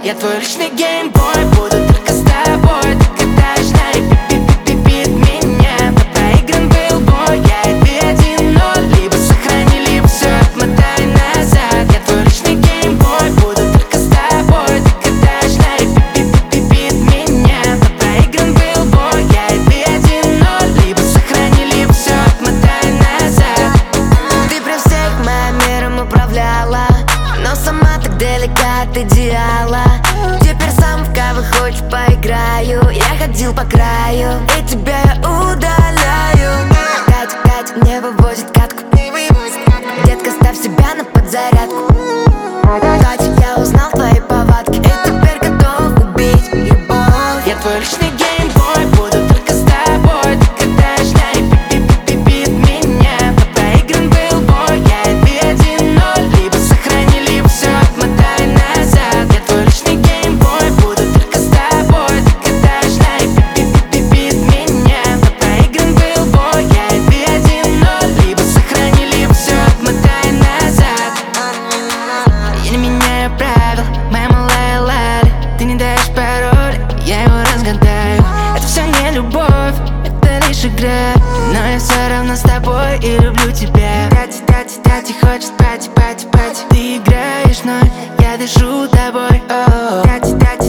Я твой личный геймбой, буду только с тобой. Ты катаешь на репит меня. Но проигран был бой, я это 1-0. Либо сохрани, либо все отмотай назад. Я твой личный геймбой, буду только с тобой. Ты катаешь на репит меня. Но проигран был бой, я это 1-0. Либо сохрани, либо все отмотай назад. Ты при всех моим миром управляла, но сама так далека от идеала. Теперь сам в кого хочешь поиграю. Я ходил по краю, и тебя я удаляю. Катя, Катя не вывозит катку. Детка, ставь себя на подзарядку. Катя, я узнал твои повадки, и теперь готов убить любовь. Я твой личный геймбой, буду только с тобой. Ты катаешь на репит меня. Но проигран был бой, я это 1-0. Либо сохрани, либо все отмотай назад. Я твой личный геймбой, буду только с тобой. Ты катаешь на репит меня. Но проигран был бой, я это 1-0. Либо сохрани, либо все отмотай назад. Я не меняю правил, моя малая Лали. Ты не даешь пароль, я его разгадаю. Это все не любовь, это лишь игра. Но я все равно с тобой и люблю тебя. Тати хочет пати. Ты играешь, но я дышу тобой. Тати